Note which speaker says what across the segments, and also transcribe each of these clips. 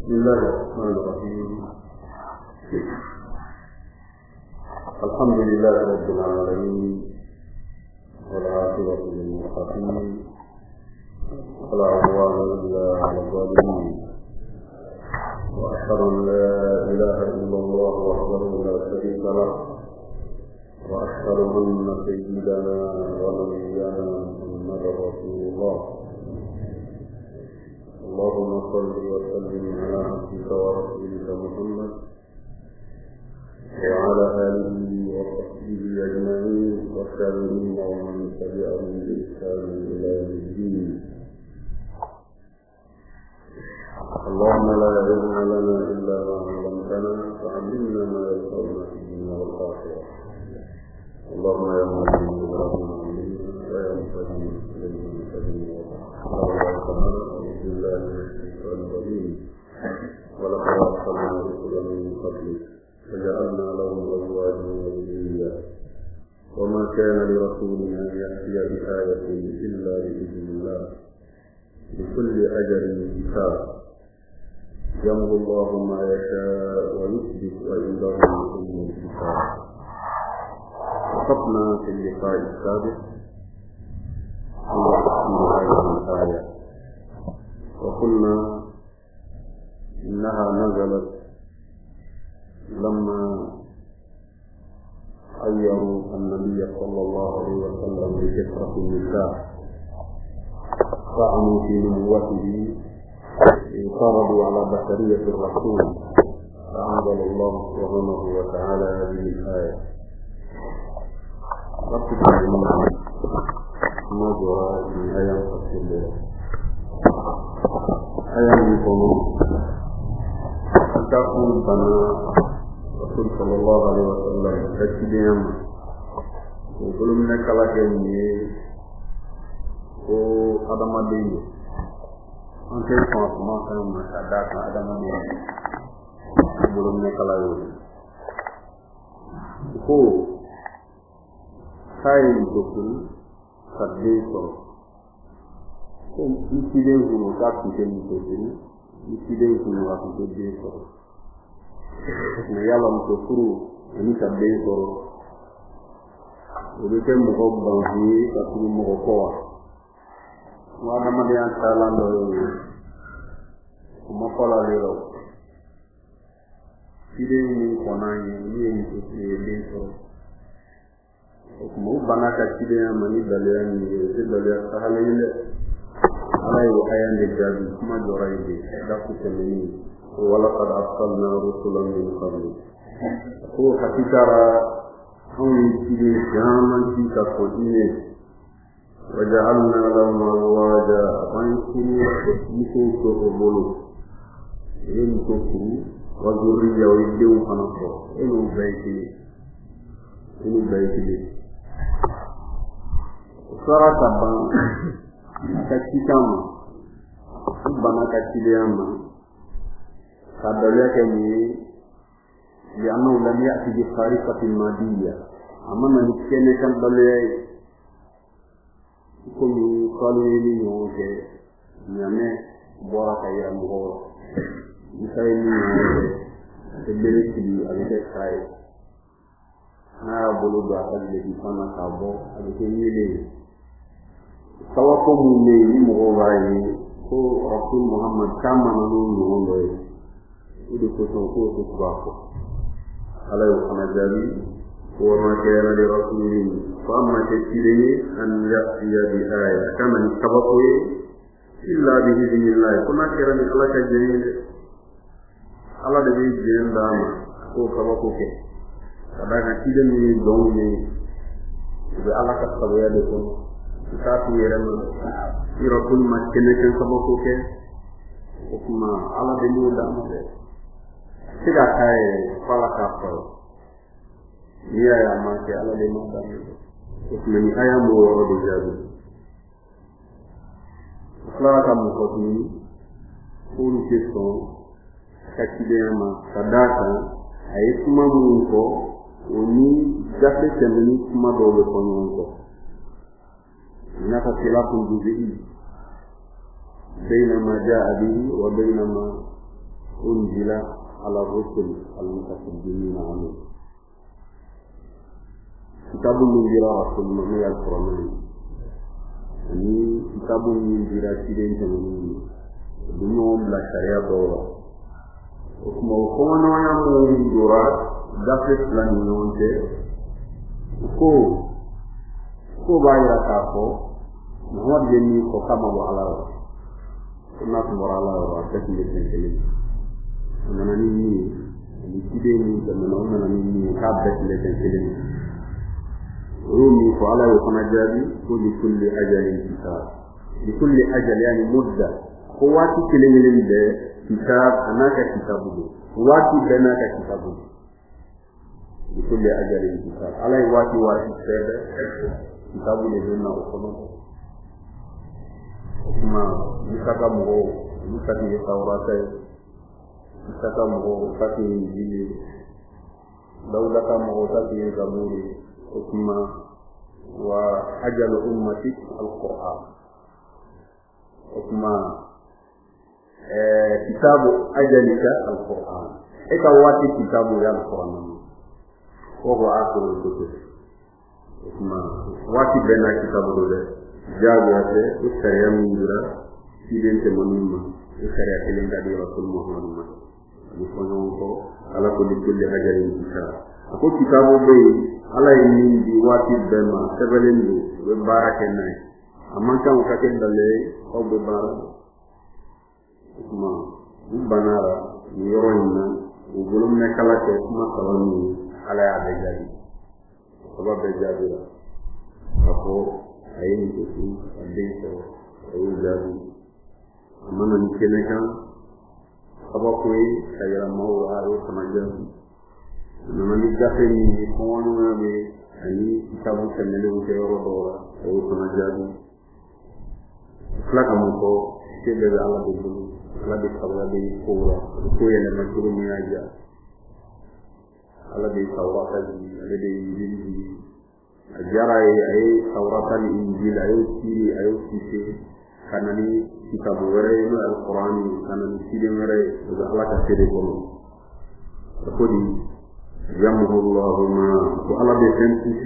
Speaker 1: بسم الله الرحمن الرحيم. الحمد لله رب العالمين والعاقبة للمتقين ولا عدوان إلا على الظالمين، وأشهد أن لا إله إلا الله وحده لا شريك له، وأشهد أن سيدنا ونبينا محمدا رسول الله. اللهم صل وسلم على عبدك ورسولك محمد وعلى آله وصحبه أجمعين والتابعين ومن تبعهم بإحسان إلى يوم الدين. اللهم لا علم لنا إلا ما علمتنا، فعلمنا ما ينفعنا في الدنيا والآخرة. اللهم يا معلم إبراهيم علمنا ويا مفهم سليمان فهمنا. أعوذ بالله من الشيطان الرجيم. ولقد أرسلنا رسلا من قبلك فجعلنا لهم أزواجا وذرية، وما كان لرسول أن يأتي بآية إلا بإذن الله، لكل أجل كتاب، يمحو الله ما يشاء ويثبت وعنده أم الكتاب. وقفنا في اللقاء السابق عند تفسير هذه الآية، وقلنا إنها نزلت لما خيروا النبي صلى الله عليه وسلم بكثرة النساء، طعنوا في نبوته، اعترضوا على بشرية الرسول، فأنزل الله سبحانه وتعالى هذه الآية. ربك ما جرى من آية فصل آية يقولون تقول بنا رسول صلى الله عليه وسلم تكيدهم وكل من كلاكين ko adamaden an tɛ sɔn kuma kan ma ka da kan adamaden bolo minɛ kala ye ko kai dokun ka den sɔrɔ ko isiden kunu ka tute muso furu, isiden kunu ka tute den sɔrɔ, mɛ yala muso furu ani ka den sɔrɔ o bɛ kɛ mɔgɔ banfu ye ka tugu mɔgɔ kɔ wa? Wa adamadenya talan dɔ ye kuma fɔla le la isiden min kɔnna ye n'u ye muso furu ye den sɔrɔ, o kuma u banna ka isidenya ma ni daliya min ye o tɛ daliya sagalen ye dɛ. Ala ye aya de jaabi kuma jɔra ye de dafu tɛmɛni ko walaqad arsalna rusulan min qablik, ko hakikara anw ye isiden caman ci ka fɔ diinɛ, waja'alna lahum azwaja, an furu musow to o bolo, i ye muso furu, wa zurriya o ye denw fana fɔ, e n'u bɛɛ ye kelen. O sɔrɔ ka ban ka cikan ma, u bana ka cileya ma, ka daliya kɛ mun ye li'annahu lam ya'ti bi khariqatin madiyya, a ma na ni kɛnɛ kan daliya ye komi kalo ye ni ɲɔgɔn kɛ ɲamɛ bɔra ka yira mɔgɔw la, musa ye ni ɲɔgɔn kɛ a tɛ bere sigi a bɛ kɛ sa ye, n'a y'a bolo don a ka gileki fana k'a bɔ a bɛ kɛ yelen ye. Sawako mun bɛ yen ni mɔgɔw b'a ye ko Rasul Muhammad caman na n'o ɲɔgɔn dɔ ye, o de kosɔn k'o tɛ tugu a kɔ. Ala y'o fana jaabi wa ma kana li rasulin fa amma tafsiri an ya'tiya bi aya, kama ni sabako ye illa bi idhnillah, kuna kira ni Ala ka jeni de, Ala de bɛ jeni d'a ma k'o sabako kɛ, ka da kan kiden min ye dɔn ye u bɛ Ala ka sagoya de kɔnɔ. Kita tu yɛrɛ ma ni Rasul ma kɛnɛ kɛ sabako kɛ, o kuma Ala de y'o d'a ma dɛ. Se ka k'a ye fɔ Ala k'a fɔ n'i y'a ye a ma kɛ Ala de ma d'a ma, o kuma ni aya m'o yɔrɔ de jaabi. A tilara ka mun fɔ tuguni k'olu tɛ sɔn ka cidenya ma, ka d'a kan a ye kuma minnu fɔ o ni gafe tɛmɛni kuma dɔw bɛ fɔ ɲɔgɔn kɔ. هناك خلاف جزئي بين ما جاء به وبين ما أنزل على الرسل المتقدمين عنه كتاب أنزل رسول من القرآن ini kitabu ni dirasirin temani dunyom la sharia dora kuma kono ya mu dora dafet la nyonte ko bayra ka ko muhammad yenni ko kama wa ala kuma ko morala wa tekni tekni nanani ni kide ni nanani ni ka tekni tekni رومي فعلى وخنجابي ولكل أجل كتاب لكل أجل يعني مدة قواتي كلمة ده كتاب أناك كتابه قواتي بناك كتابه لكل أجل كتاب على واتي واتي سيدة كتابه لدينا أصلا ما نسكا مغو نسكا يتوراتي نسكا مغو نسكا يجيلي دولة مغو نسكا يزموري حكمة وأجل أمتي القرآن حكمة كتاب أجلك القرآن إكواتي كتاب يا القرآن وهو آخر الكتب حكمة واتي بنا كتاب دولة جاوة الشريعة من جرى سيدين تمنيمة الشريعة كلين دادي رسول محمد نفهمه على كل أجل كتاب ako kitabu bay ala yin di wati bema sebelendu be barake nay amman kan ka ken dalle o be bara kuma banara ni yoroina ugulum ne kala ke kuma salami ala ya be jadi ko be jadi ako ayin ko su ande ko o jadi amman ni kenekan abako yi ayra mawwa o samajan namani gafe ni kono be ani kitabu kamele ke yoro dora o kuma jadi flaka mo ko kebe ala be bulu ala be tawla be ko yele ma duru mi aja ala be tawrata ni ala be injili ajara ay tawrata ni injil ayo siri ayo sise kanani kitabu were no alquran kanani sire were ala ka sire ko ko di يمه الله ما وعلى بسنته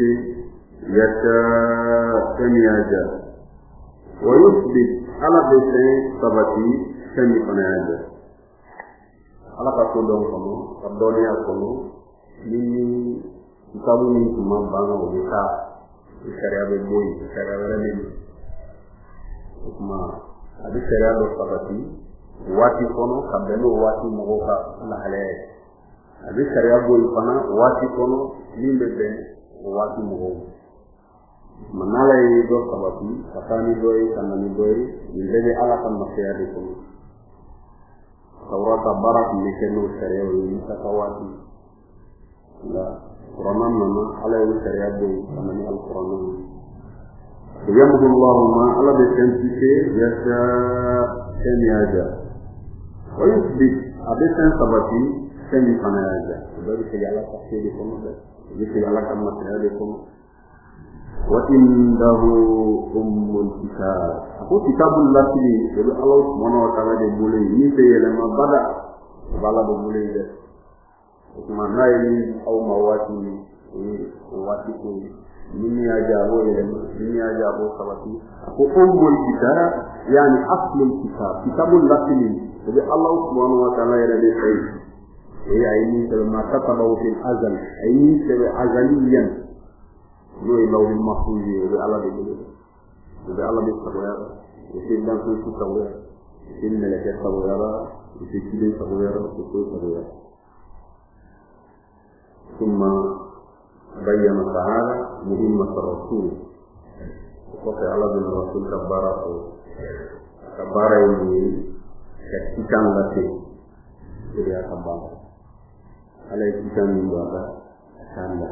Speaker 1: يشاء يجا ويثبت على بسن ثبتي سمي فناجا على كقولهم كم الدنيا كله مني كتابني ثم بعنا وبكا الشريعة بقوي الشريعة برمين ثم هذه الشريعة ثبتي واتي كونه كبلو واتي مغوكا نحله abi sharia boy fana wati kono limbe be wati mo manala yi do sabati fatani doy kanani doy limbe ala kan mafiya de ko tawrata barak ni kenu sharia yi sakawati la qur'an nana ala yi sharia boy kanani alquran yamhu allah ma ala be kentike yasha kemiaja wa yuthbit abisan sabati semi fanaja baru segala pasti di kono jadi segala kan material di kono wa indahu ummul kitab aku kitabul latini jadi Allah Subhanahu wa taala de boleh ini sayela mabada bala de boleh de mana ini au mawati wati ko ini aja sabati aku ummul kitab yani aslul kitabul latini jadi Allah Subhanahu wa taala ya de say هي عيني لما كتبه في الأزل عيني سوى أزليا نوي لو المحفوظ وبألا بيقول وبألا بيستغير وفي الدم في التغير وفي الملكة تغير وفي كده تغير وفي تغير ثم بين تعالى مهمة الرسول وقال على بن الرسول كبارة ini ketika latih dia kembali ala kita membaca sana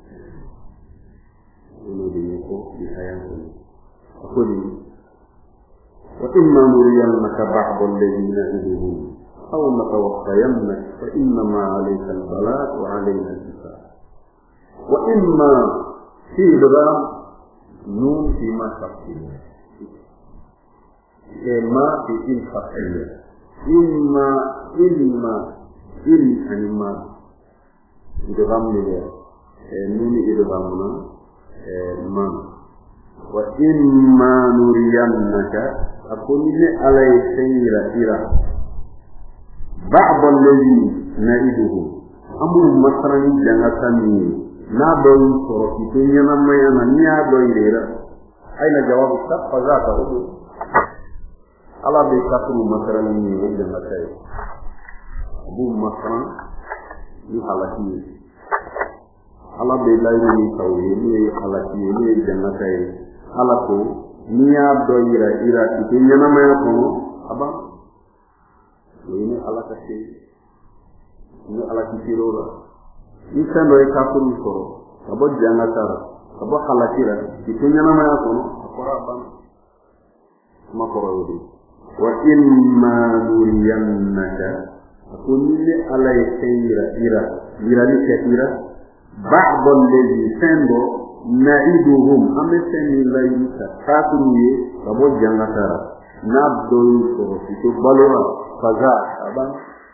Speaker 1: ini dia ko disayang aku ni wa imma nuriyannaka ba'd alladhina idhum aw natawaffayannak fa inna ma 'alayka al-balagh wa 'alayna al-hisab wa imma fi idgham nun fi ma tafsir ma fi infaqiyya anima idgham ni nuni idghamna man wa imma nuriyannaka akunni alay sayra ba'd alladhi na'iduhu amul masran jangatani na doy soro ki nyana mayana niya doy rera ayna jawab fa zaka hudu ala bi katru masran ni jangatay abu masran ni halaki ala be layru ni tawhi ni halaki ni jangatay ala ko niya doy ira ki nyana mayana ko aba ini ala kasih ini ala kisirora ini sendo ekapun soro abo jangatar abo halakira itunya nama aku akoraban makoro yudi wa imma nuriyannaka akunni ala ira ni kira ba'd alladhi sendo na'iduhum ameseni layita katruye abo jangatar nabdol soro itu balora faza abang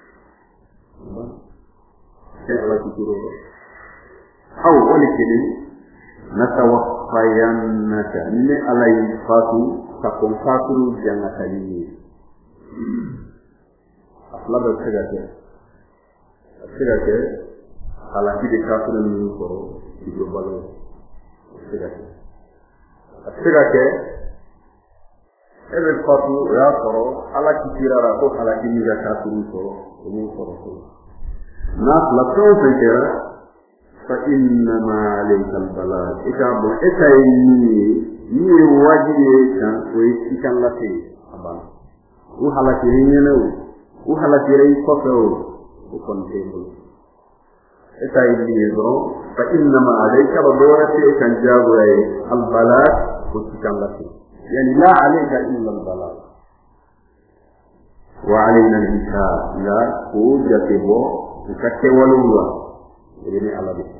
Speaker 1: Allah disuruh au oleh kini natawaffayannaka ini alai fatu takon fatu jangan kali asla berkata ala di kafir ni ko di global segala ebe fatu ya koro ala kisirara ko ala kimiga kafir ko ni ko nas la tawfika fa inna ma alayka al-balagh ikabu ni wajibi kan ko ikan lati aban u halaki nyene u halaki rei ko ko kontebo ni do fa inna ma alayka badawati kan jaburai al-balagh ko ikan lati yani la alayka illa al-balagh wa alayna al-hisab la ujatibo ukate walulwa ini ala bi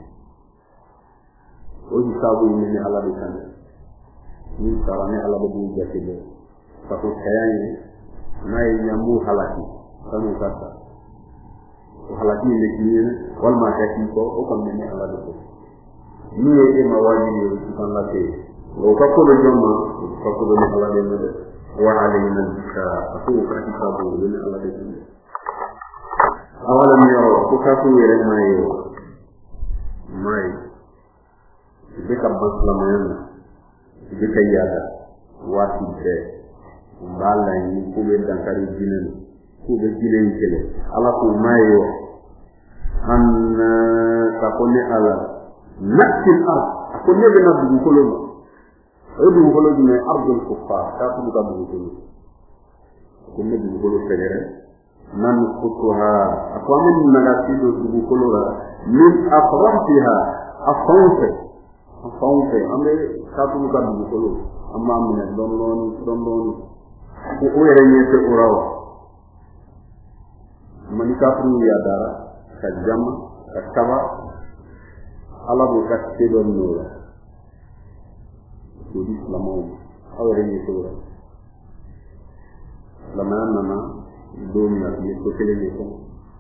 Speaker 1: o hisabu ini ala bi kan ni sarane ala bu jatibo satu kayani mai nyamu halaki kanu kata o halaki ni kini wal ma taki ko o kam ni ala bi ni e mawali ni kan lati o ka ko do jomma ka ko do ala bi ne wa alayna al-hisab aku ka hisabu ini ala bi awalam yaro kukaku yere mai bika baslamayana bika yada wati de mbala ni kube dankari jinen kube jinen kele ala ko mayo an takone ala nakil ard akonne be nabu koloma odu koloma ne ardul kuffar ta ko da bu koloma akonne bu koloma federe man kutuha akwamin nagatido dubukolora min afrahiha afonse amre katu ka dubukolo amma min donnon ko oyere nyete orawa man kafru ya dara kajama kawa ala bu katte don nora ko islamo awere nyete orawa lamana doom na ni ko tele ni ko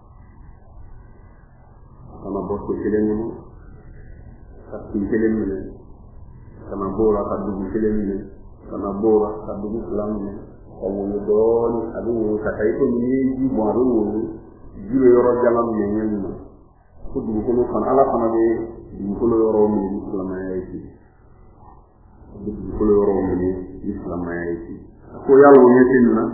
Speaker 1: sama bos ko tele ni mo ci tele ni sama bora ka du tele ni sama bora ka du islam ni ko mo doon adu ka tay ko ni ji mo ru ji yoro jalam ni ñen ko du ko no kan ala fana be du ko yoro ni islam ay ci du ko yoro ni islam ay ci ko yalla ñetin na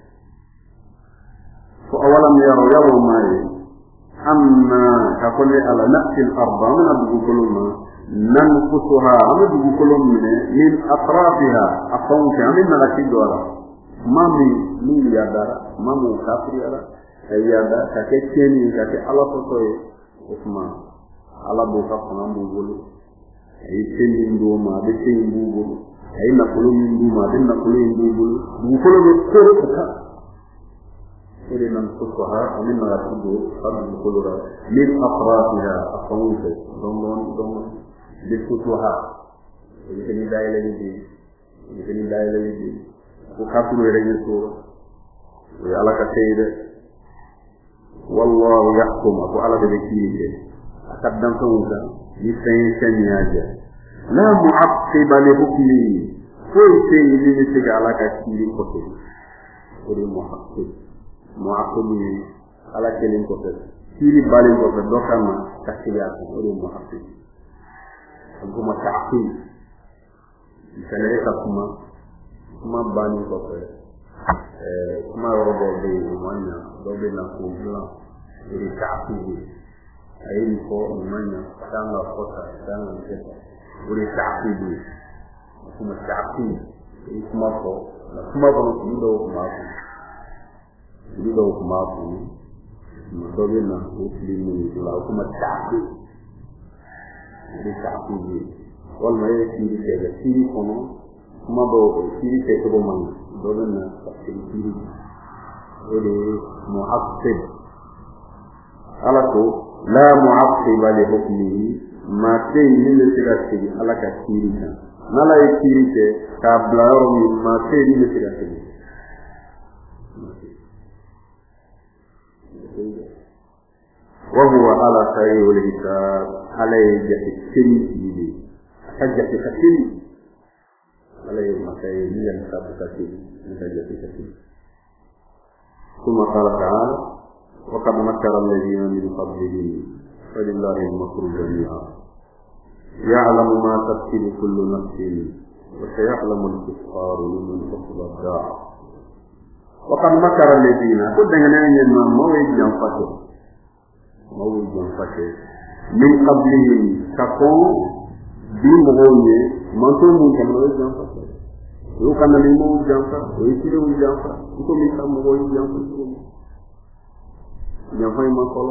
Speaker 1: فأولم يروا معي أما كقول على نفس الأرض من أبوكلما ننقصها من أطرافها أقوم من ملكي دولا ما من يدار ما من كافر يدار يدار كتيني كتي على فطوي اسمع على بوكا فنام بقول أي تين دوما بتين بقول أي نقولين دوما بين نقولين بقول بقول بكرة إلى من تصها ومن رتبه قبل الكلورة من أطرافها الصوت ضمن بالفتوها يمكن لا يلدي وكافر يرجع الصورة ala ka teyde wallahu yahkum ako ala de kiide akaddam tawuda ni senya la mu'aqqiba li hukmi koy sey ni siga ala ka kiidi ko te ori mu'aqqib ala kelin ko te kiidi balin ko te dokama takliya ko ori mu'aqqib kuma ta'qib senere kuma bani ko te kuma robo de manya dobe na ko bla ori ta'qib ayi ko manya tanga kota tanga keta uri ta'qib kuma ta'qib kuma ko dobe na muslimu la kuma ta'qib uri ta'qib wal may kiri de kiri kono kuma do kiri te ko man dobe na kiri uri mu'aqqib ala ko la mu'aqqiba li hukmihi ma tay min sirati ala ka kirina nala kirite ka blaro mi ma tay min sirati wa huwa ala sayyul hisab alayhi yakini hajjati kathiri alayhi masayyi min sabqati min hajjati kathiri ثم قال تعالى وقد مكر الذين من قبلهم فلله المكر جميعا يعلم ما تكسب كل نفس وسيعلم الكفار لمن كسب الدار وقد مكر الذين قد نعلم موعد ينفتح من قبلهم كفوا بمغوني منتم كما ينفتح لو كان لمو جنفا ويسيرو جنفا يكون مثل مغوني جنفا جنفا يمكولو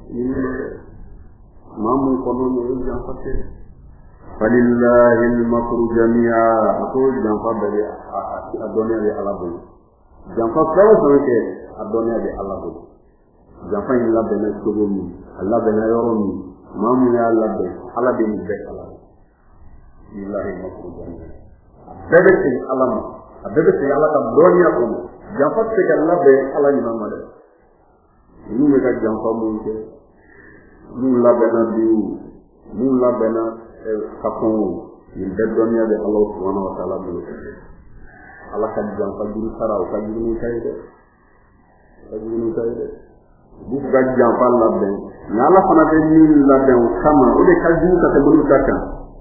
Speaker 1: mamu kono ne janfate falillahi al-makru jami'a ako janfa bari adonia bi alabu janfa tawo sanke adonia bi alabu janfa ni labbe na sogomi Allah bena yoromi mamu ya labbe ala bi ni be ala lillahi al-makru jami'a bebe alama bebe ala ka donia ko janfa se ka labbe ala ni mamade ni me ka janfa mu ke mun labena biu mun labena kapon min beddonya de Allah subhanahu wa ta'ala bu ala kan jam fajiri saraw fajiri tayde bu ga jam fa labbe nala fana de min labbe sama o de kaji ka te bulu taka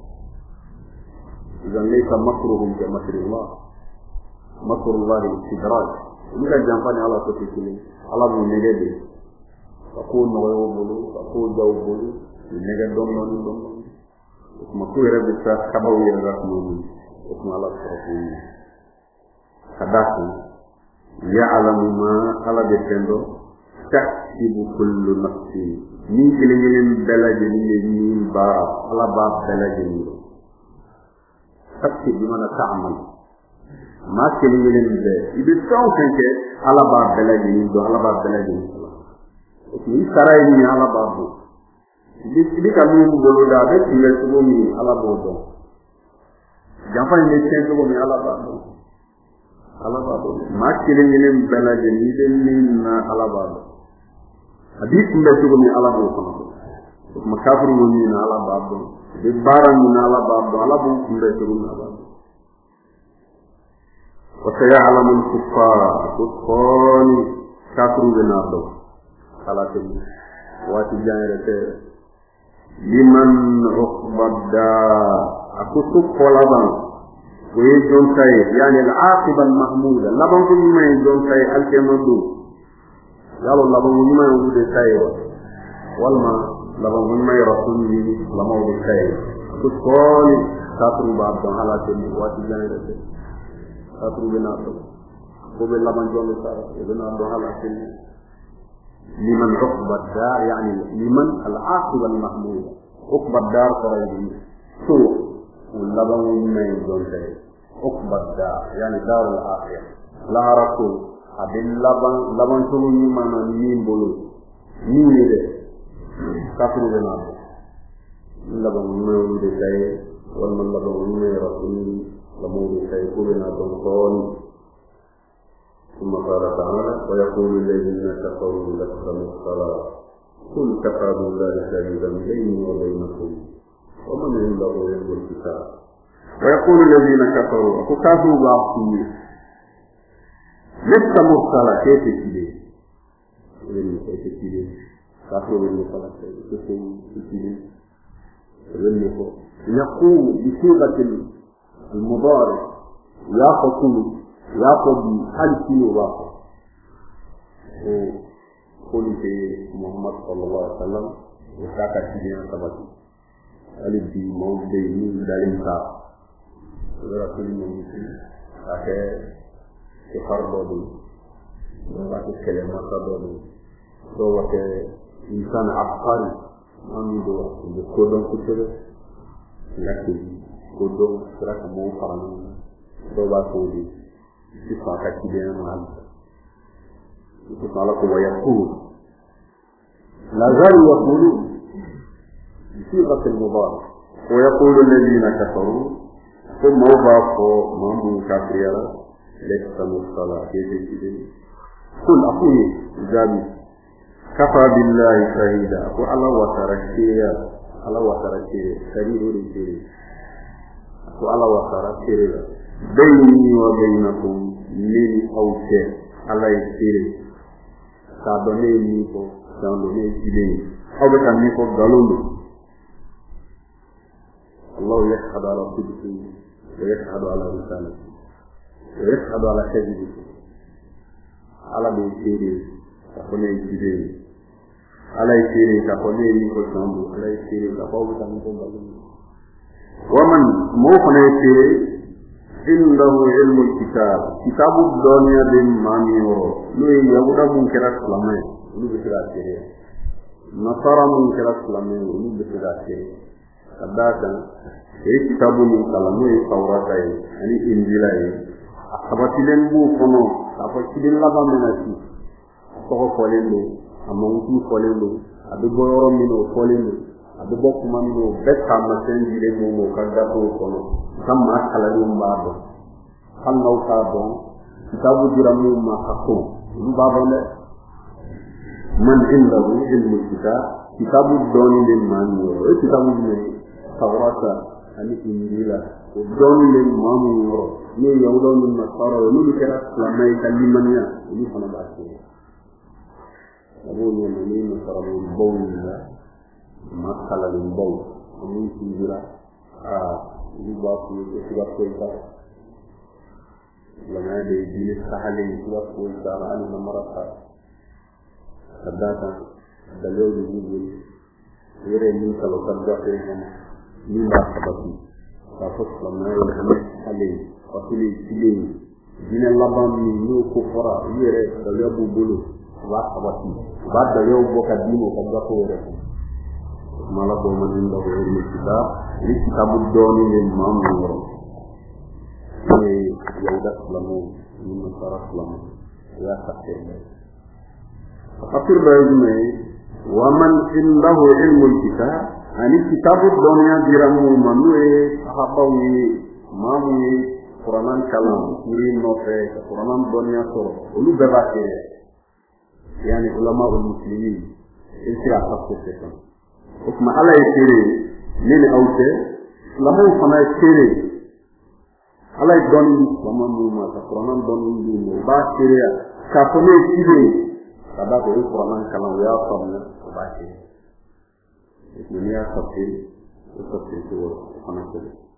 Speaker 1: idan laysa makruhum ka makrullah makrullah istidraj ni ga jam fa ni ala ko tikini ala bu negede ko no bulu ko jaw bulu nega dom kuma ko yara bisa kabaw ya rahmani kuma Allah subhanahu kadatu ya'lamu ma ala defendo taksibu kullu nafsin min kilingen dalaje ni ba ala ba dalaje ni taksibu mana ta'mal ma kilingen de ibi taw kenke ala ba dalaje ni do ala ba dalaje ni saray ni ala ba bu ibi kamu bolo da be tile sugo mi ala bo do jafa ni sen sugo mi ala ba do ma kilin ni belaje ni den ni na ala ba do hadith ni sugo mi ala bo ko ma kafir ni na ala ba do de baran ni ala ba do ala bo ni sugo mi ala wa sayalamu al-kuffar kuffani kafiru binado ala te wati jangere liman uqbadda akutu qolaban we jon tay yani al-aqiba al-mahmuda laban ko may jon tay al-kemadu yalo laban ko may wude tay walma laban ko may rasuli laban ko tay akutu satru babdo halate wati jangere satru benato ko be laban jon tay benato halate liman uqba dar yani liman al-aqiba al-mahmud uqba dar qarabi so laban may don tay uqba dar yani dar al-akhir la rasul abin laban sulu ni mana ni bolu ni de kafru de nabo laban may de tay wala laban may rasul laban de tay ko na don kon ثم قال تعالى ويقول الذين كفروا لتقم الصلاة قل كفى بالله شهيدا بيني وبينكم ومن عنده علم الكتاب ويقول الذين كفروا أكفروا بعضهم لتقم الصلاة كيف تجد كيف تجد كفروا بالصلاة كيف تجد يقول بصيغة المضارع يأخذ ألف واحد قل في محمد صلى الله عليه وسلم وكاكا تجينا سبتي ألف دي موجودين دالنسا ورسول المسلم أكا كفر دودو وكاكا كلمة دودو وكاكا إنسان عبقري أمي دوا بكودون كتير لكن كودون سرق مو فرمان دوا كودي سفاكا كبيرة مال يقول ويقول لا زال يقول بصيغة المضارع ويقول الذين كفروا ثم وضعوا مامو كافريا ليسوا الصلاة كيف قل أخوي جابي كفى بالله شهيدا وعلى وتركيا على وتركيا شهيد ورسول وعلى وتركيا بيني وبينكم من أوشي على يسير كابني ميكو كابني سيدين أو بكميكو غالولو الله يشهد على صدقه ويشهد على رسالته ويشهد على كذبه على بيسير كابني سيدين على يسير كابني ميكو كامبو على يسير كابني كاميكو غالولو ومن موفنا يسير عنده علم الكتاب كتاب الدنيا بمامي ورو لو يهودا منكر اسلامي لو بتراكيه نصارى منكر اسلامي لو بتراكيه كذا كتاب من كلامه التوراة يعني انجيل أخبتلن بو كنو أخبتلن لبا مناسي أخبت فولندو أمامتو فولندو أبيبورو منو فولندو أبيبو كما منو بكا مسنجي لمو كذا كنو كما أكلم بعض هل نوصابون كتاب جرمو ما حكم بعضهم من عنده علم الكتاب كتاب الدوني للمانيو كتاب التوراة الإنجيل الدوني للمانيو يهودون النصارى ونذكر لما يكلمني ونحن بعثين أقول يومين نصرى البول ما خلى البول ومن سنجرة يبقى لما يدين السحلين يبقى عن المرأة صداتا دليل يقول يرى منك لو صدقهم مما حبتي ففصل لما يدين السحلين وصلي سلين دين اللبان من يو كفرة يرى دليل بلو وحبتي بعد دليل بوكا دينه صدقه مالك ومن عنده علم الكتاب لكتاب الدوني للمامور يهودا اسلموا من نصارى اسلموا يا سحر فقصر بيني ومن عنده علم الكتاب يعني كتاب الدنيا جرمو منوي أحبوي ماموي قرآن كلام يرين نوفي قرآن الدنيا صور ولو بباكي يعني علماء المسلمين انتي أحبت الشيطان وكما على يسيري من أوتي لما فنا يسيري على يدوني لما نوما القرآن دوني نوما باشيريا كافوني يسيري كذا القرآن كلام يا صبنا باشيري اسمه يا صبتي وصبتي سوى فنا كذا